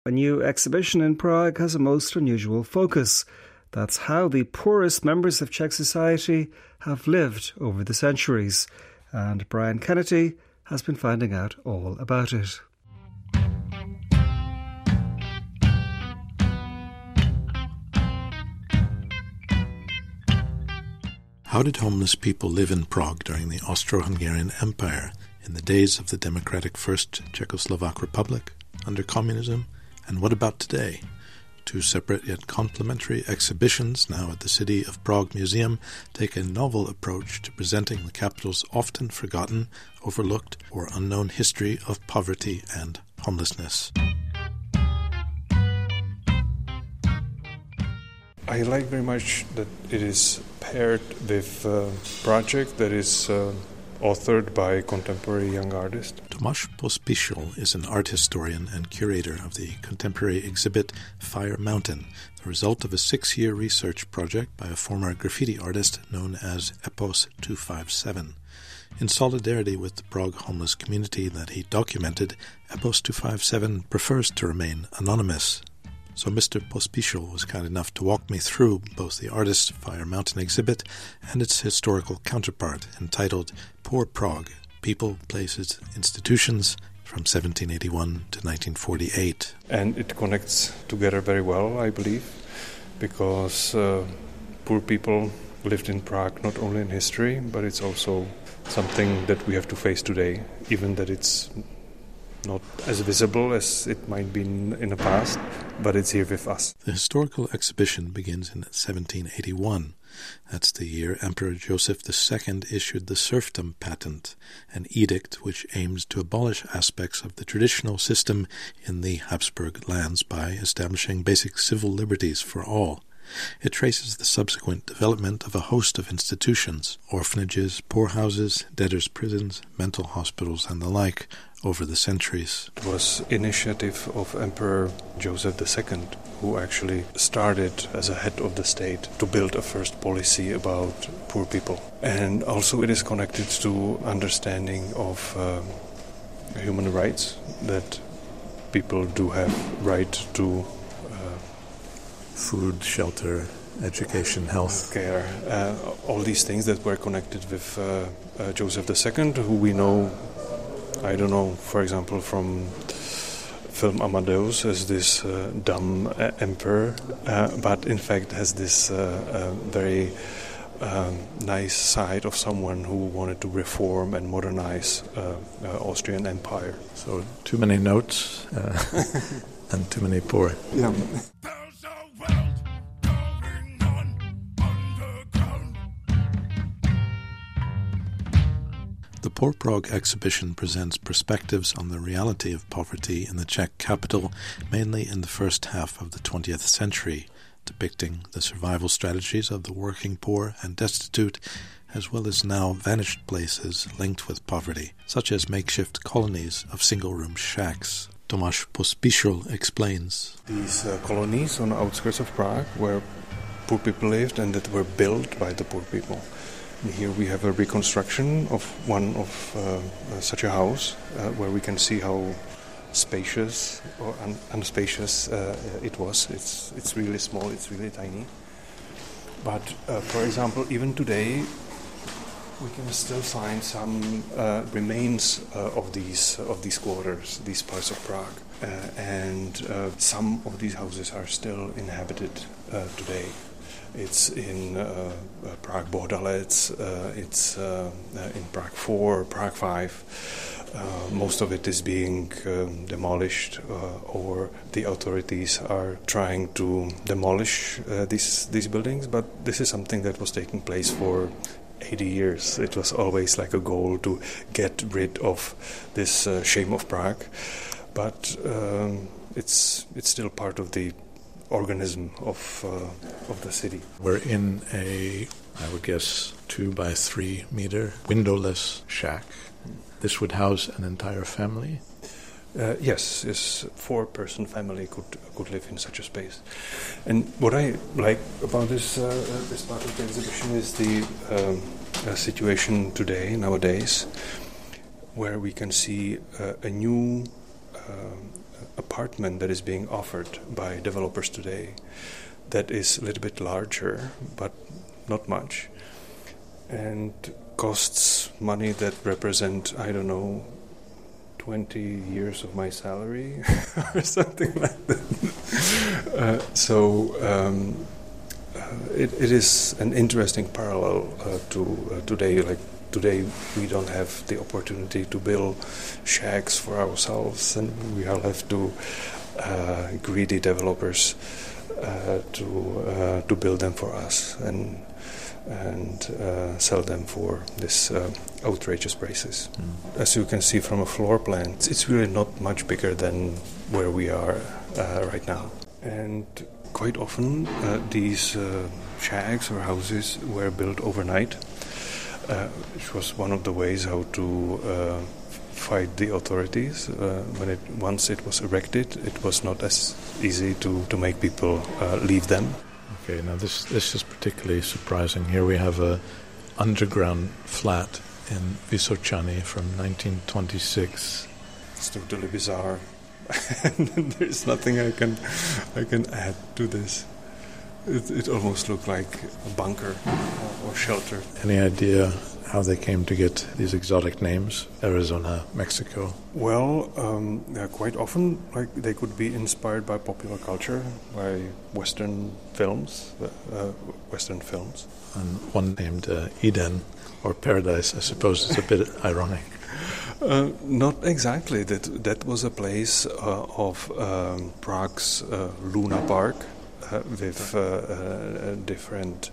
A new exhibition in Prague has a most unusual focus. That's how the poorest members of Czech society have lived over the centuries. And Brian Kennedy has been finding out all about it. How did homeless people live in Prague during the Austro-Hungarian Empire, in the days of the democratic First Czechoslovak Republic, under communism, and what about today? Two separate yet complementary exhibitions now at the City of Prague Museum take a novel approach to presenting the capital's often forgotten, overlooked, or unknown history of poverty and homelessness. I like very much that it is paired with a project that is authored by contemporary young artist. Tomáš Pospíšil is an art historian and curator of the contemporary exhibit Fire Mountain, the result of a 6-year research project by a former graffiti artist known as Epos 257. In solidarity with the Prague homeless community that he documented, Epos 257 prefers to remain anonymous. So Mr. Pospíšil was kind enough to walk me through both the artist's Fire Mountain exhibit and its historical counterpart, entitled Poor Prague, People, Places, Institutions, from 1781 to 1948. And it connects together very well, I believe, because poor people lived in Prague not only in history, but it's also something that we have to face today, even that it's not as visible as it might be in the past, but it's here with us. The historical exhibition begins in 1781. That's the year Emperor Joseph II issued the serfdom patent, an edict which aims to abolish aspects of the traditional system in the Habsburg lands by establishing basic civil liberties for all. It traces the subsequent development of a host of institutions, orphanages, poorhouses, debtors' prisons, mental hospitals, and the like, over the centuries. It was initiative of Emperor Joseph II, who actually started as a head of the state to build a first policy about poor people. And also it is connected to understanding of human rights, that people do have right to food, shelter, education, health care, all these things that were connected with Joseph II, who we know, I don't know, for example, from film Amadeus as this dumb emperor, but in fact has this very nice side of someone who wanted to reform and modernize Austrian Empire. So too many notes and too many poor. Yeah. The Poor Prague exhibition presents perspectives on the reality of poverty in the Czech capital, mainly in the first half of the 20th century, depicting the survival strategies of the working poor and destitute, as well as now vanished places linked with poverty, such as makeshift colonies of single-room shacks. Tomáš Pospíšil explains. These colonies on the outskirts of Prague where poor people lived and that were built by the poor people. And here we have a reconstruction of one of such a house where we can see how spacious or unspacious it was. It's really small, it's really tiny. But for example, even today we can still find some remains of these quarters, these parts of Prague, and some of these houses are still inhabited today. It's in Prague Bordalec, it's in Prague 4, Prague 5. Most of it is being demolished, or the authorities are trying to demolish these buildings, but this is something that was taking place for 80 years. It was always like a goal to get rid of this shame of Prague, but it's still part of the organism of the city. We're in a, I would guess, 2 by 3 meter windowless shack. This would house an entire family? Yes, 4-person family could live in such a space. And what I like about this part of the exhibition is the situation today, nowadays, where we can see a new apartment that is being offered by developers today that is a little bit larger, but not much, and costs money that represent, 20 years of my salary or something like that. It is an interesting parallel to today. Like today, we don't have the opportunity to build shacks for ourselves, and we are left to greedy developers to build them for us and sell them for this outrageous prices. As you can see from a floor plan, it's really not much bigger than where we are right now. And quite often these shacks or houses were built overnight, which was one of the ways how to fight the authorities. Once it was erected, it was not as easy to make people leave them. Okay, now this is particularly surprising. Here we have a underground flat in Vysočany from 1926. It's totally bizarre. And there's nothing I can add to this. It almost looked like a bunker or shelter. Any idea how they came to get these exotic names? Arizona, Mexico. Well, quite often, they could be inspired by popular culture, by Western films. And one named Eden or Paradise, I suppose, is a bit ironic. Not exactly. That was a place of Prague's Luna Park with different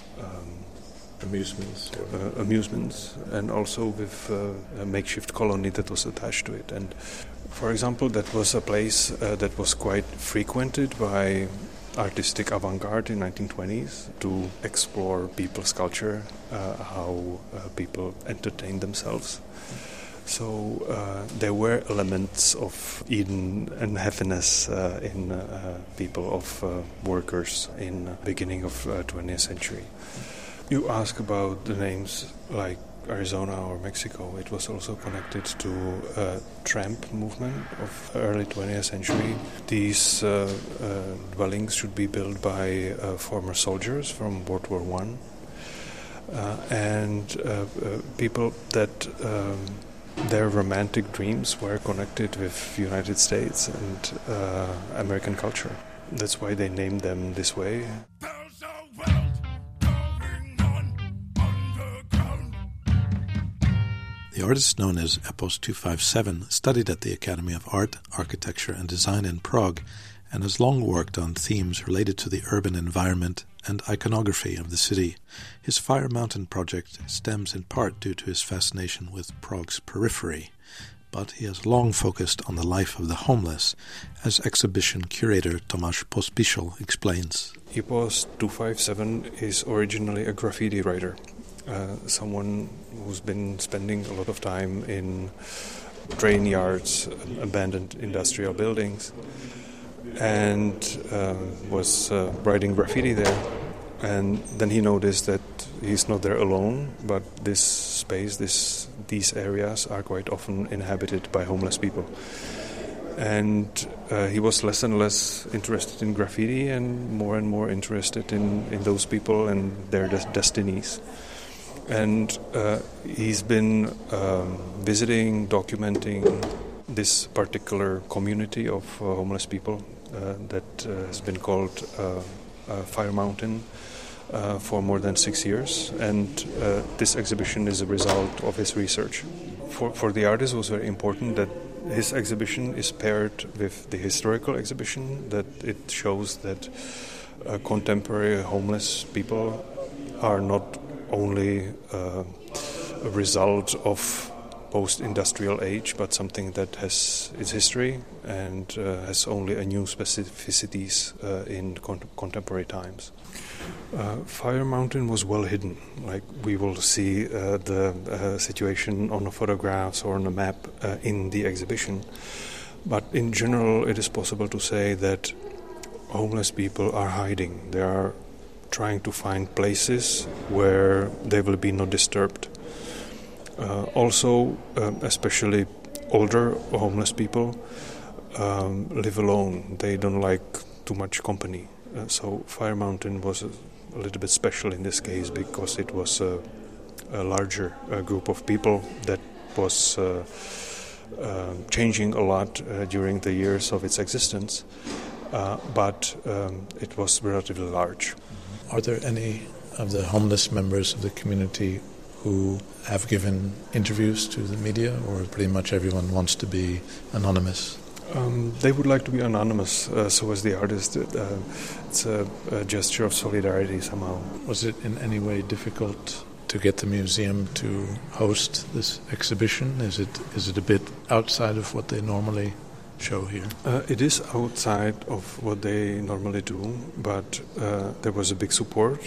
amusements, and also with a makeshift colony that was attached to it. And for example, that was a place that was quite frequented by artistic avant-garde in 1920s to explore people's culture, how people entertain themselves. So there were elements of Eden and happiness in people, of workers in the beginning of 20th century. You ask about the names like Arizona or Mexico. It was also connected to a tramp movement of early 20th century. These dwellings should be built by former soldiers from World War I and people that their romantic dreams were connected with the United States and American culture. That's why they named them this way. The artist known as Epos 257 studied at the Academy of Art, Architecture and Design in Prague and has long worked on themes related to the urban environment and iconography of the city. His Fire Mountain project stems in part due to his fascination with Prague's periphery, but he has long focused on the life of the homeless, as exhibition curator Tomáš Pospíšil explains. Epos 257 is originally a graffiti writer. Someone who's been spending a lot of time in train yards, abandoned industrial buildings, and was writing graffiti there. And then he noticed that he's not there alone, but this space, these areas are quite often inhabited by homeless people. And he was less and less interested in graffiti and more interested in those people and their destinies. And he's been visiting, documenting this particular community of homeless people that has been called Fire Mountain for more than 6 years. And this exhibition is a result of his research. For the artist, it was very important that his exhibition is paired with the historical exhibition, that it shows that contemporary homeless people are not only a result of post-industrial age, but something that has its history and has only a new specificities in contemporary times. Fire Mountain was well hidden. Like we will see the situation on the photographs or on the map in the exhibition. But in general, it is possible to say that homeless people are hiding. They are trying to find places where they will be not disturbed. Also, especially older homeless people live alone. They don't like too much company. So Fire Mountain was a little bit special in this case because it was a larger group of people that was changing a lot during the years of its existence, but it was relatively large. Are there any of the homeless members of the community who have given interviews to the media, or pretty much everyone wants to be anonymous? They would like to be anonymous, so as the artist. It's a gesture of solidarity somehow. Was it in any way difficult to get the museum to host this exhibition? Is it a bit outside of what they normally show here? It is outside of what they normally do, but there was a big support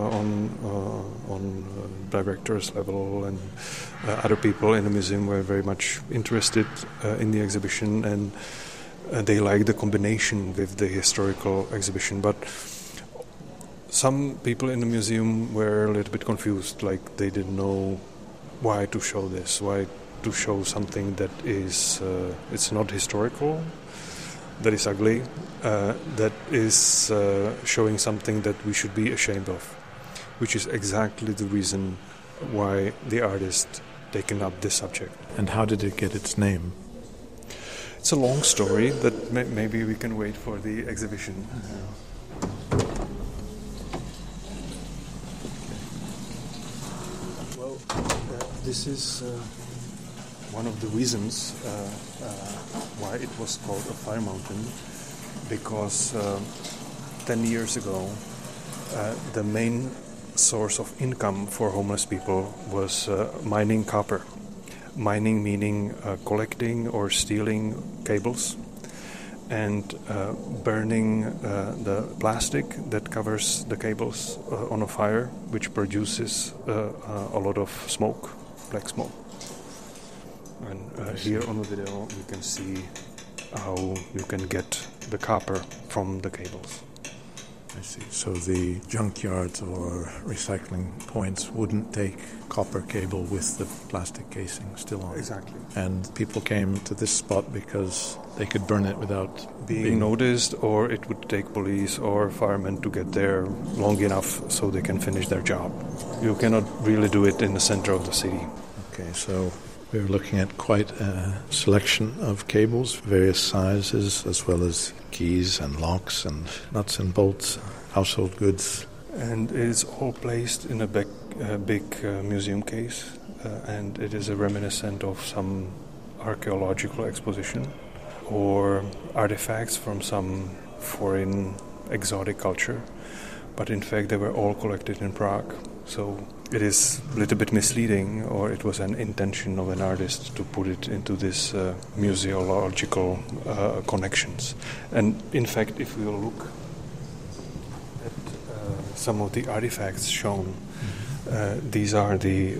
on directors level, and other people in the museum were very much interested in the exhibition, and they liked the combination with the historical exhibition. But some people in the museum were a little bit confused, like they didn't know why to show this, why to show something that is it's not historical, that is ugly, that is showing something that we should be ashamed of, which is exactly the reason why the artist taken up this subject. And how did it get its name? It's a long story that maybe we can wait for the exhibition. Well, this is one of the reasons why it was called a fire mountain, because 10 years ago the main source of income for homeless people was mining copper. Mining meaning collecting or stealing cables and burning the plastic that covers the cables on a fire, which produces a lot of smoke, black smoke. And here on the video you can see how you can get the copper from the cables. I see. So the junkyards or recycling points wouldn't take copper cable with the plastic casing still on. Exactly. And people came to this spot because they could burn it without being noticed, or it would take police or firemen to get there long enough so they can finish their job. You cannot really do it in the center of the city. Okay, so we're looking at quite a selection of cables, various sizes, as well as keys and locks and nuts and bolts, household goods. And it is all placed in a big museum case, and it is a reminiscent of some archaeological exposition or artifacts from some foreign exotic culture. But in fact they were all collected in Prague. So it is a little bit misleading, or it was an intention of an artist to put it into this museological connections. And in fact, if we look at some of the artifacts shown, these are the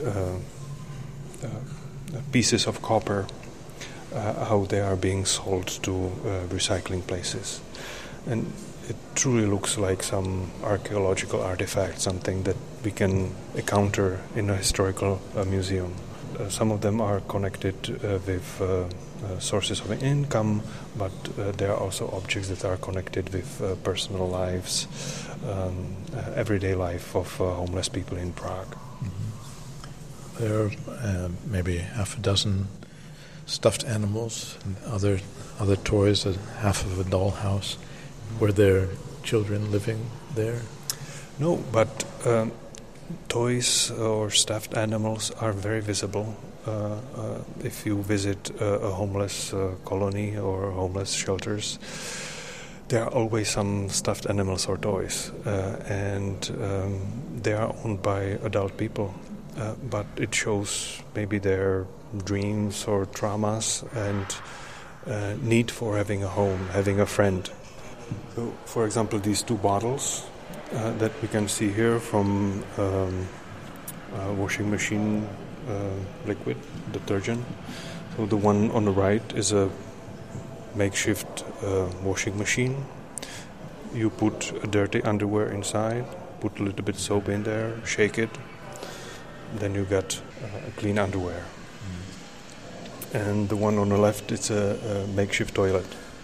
pieces of copper, how they are being sold to recycling places. And it truly looks like some archaeological artifact, something that we can encounter in a historical museum. Some of them are connected with sources of income, but there are also objects that are connected with personal lives, everyday life of homeless people in Prague. Mm-hmm. There are maybe half a dozen stuffed animals and other toys, half of a dollhouse. Were there children living there? No, but toys or stuffed animals are very visible. If you visit a homeless colony or homeless shelters, there are always some stuffed animals or toys, and they are owned by adult people. But it shows maybe their dreams or traumas and need for having a home, having a friend. So, for example, these two bottles that we can see here from washing machine liquid detergent. So the one on the right is a makeshift washing machine. You put a dirty underwear inside, put a little bit soap in there, shake it, then you get a clean underwear. And the one on the left, it's a makeshift toilet.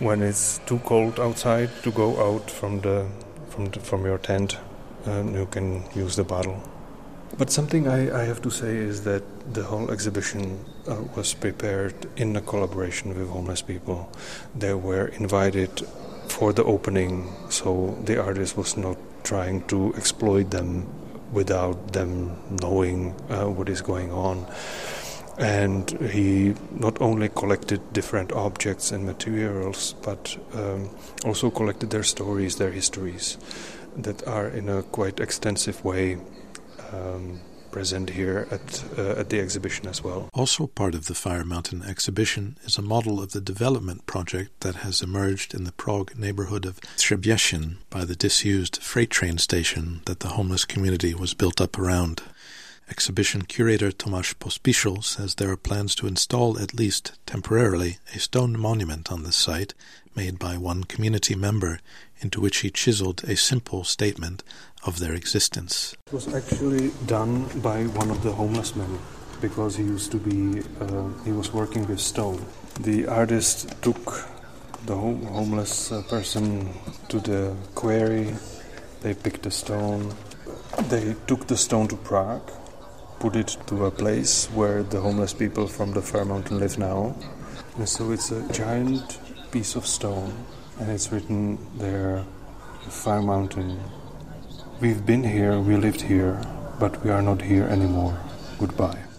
when it's too cold outside to go out from your tent, you can use the bottle. But something I have to say is that the whole exhibition was prepared in a collaboration with homeless people. They were invited for the opening, so the artist was not trying to exploit them without them knowing what is going on. And he not only collected different objects and materials, but also collected their stories, their histories, that are in a quite extensive way present here at the exhibition as well. Also part of the Fire Mountain exhibition is a model of the development project that has emerged in the Prague neighborhood of Třebešín by the disused freight train station that the homeless community was built up around. Exhibition curator Tomáš Pospíšil says there are plans to install, at least temporarily, a stone monument on this site made by one community member, into which he chiseled a simple statement of their existence. It was actually done by one of the homeless men, because he was working with stone. The artist took the homeless person to the quarry, they picked the stone, they took the stone to Prague, put it to a place where the homeless people from the Fire Mountain live now. And so it's a giant piece of stone, and it's written there, Fire Mountain. We've been here, we lived here, but we are not here anymore. Goodbye.